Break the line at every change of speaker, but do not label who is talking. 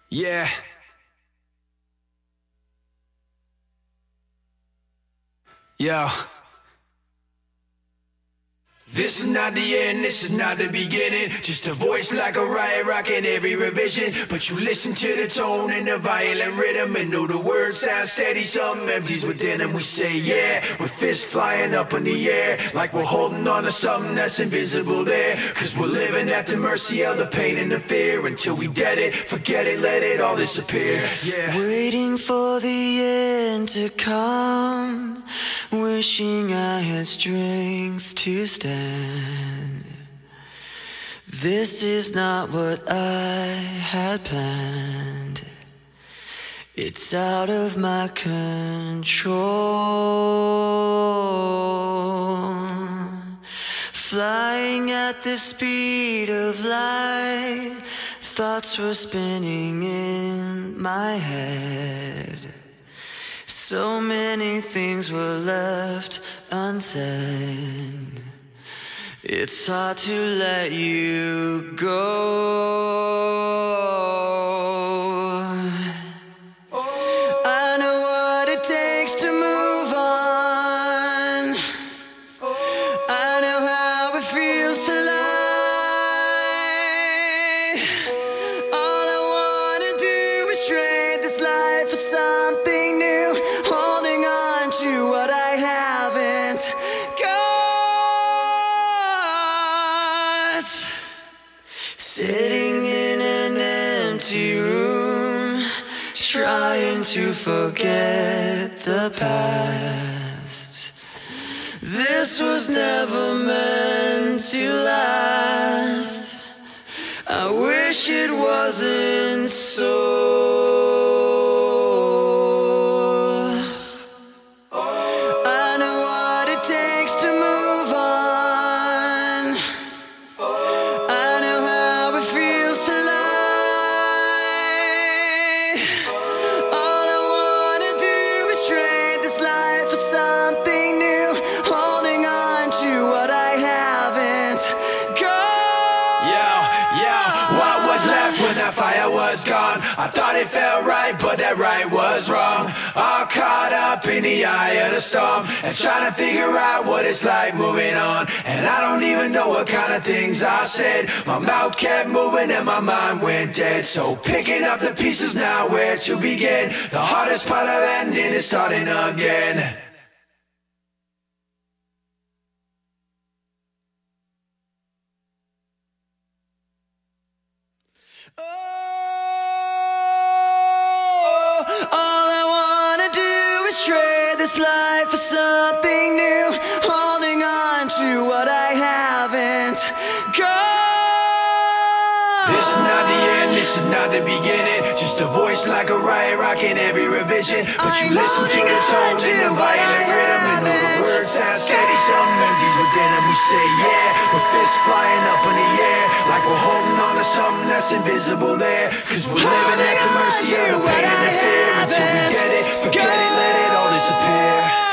Yeah. Yo. This is not the end, this is not the beginning. Just a voice like a riot rocking every revision. But you listen to the tone and the violent rhythm and know the words sound steady, something empties within them. We say yeah, with fists flying up in the air, like we're holding on to something that's invisible there. Cause we're living at the mercy of the pain and the fear. Until we dead it, forget it, let it all disappear. Yeah.
Waiting for the end to come, wishing I had strength to stand. This is not what I had planned. It's out of my control. Flying at the speed of light, thoughts were spinning in my head. So many things were left unsaid. It's hard to let you go. I know what it takes to move on. I know how it feels to lie. All I wanna do is trade this life for something new, holding on to what I haven't got. Sitting in an empty room, trying to forget the past. This was never meant to last. I wish it wasn't so. I know what it takes to move on. I know how it feels to lie. All I wanna do is trade this life for something new, holding on to what I haven't got.
Yo, what was left when that fire was gone? I thought it felt right, but that right was wrong. All caught up in the eye of the storm, and trying to figure out what it's like moving on. And I don't even know what kind of things I said. My mouth kept moving and my mind went dead. So picking up the pieces now, where to begin? The hardest part of ending is starting again.
Oh, all I wanna do is trade this life for something new, holding on to what I haven't got.
This is not the end, this is not the beginning. Just a voice like a riot rocking every revision. But you listen to the tone and the violent rhythm and know the words sound steady, something empties within them. We say yeah, with fists flying up in the air, like we're holding on to something that's invisible there. Cause we're living at the mercy of the pain and the fear. Until we get it, forget it, let it all disappear.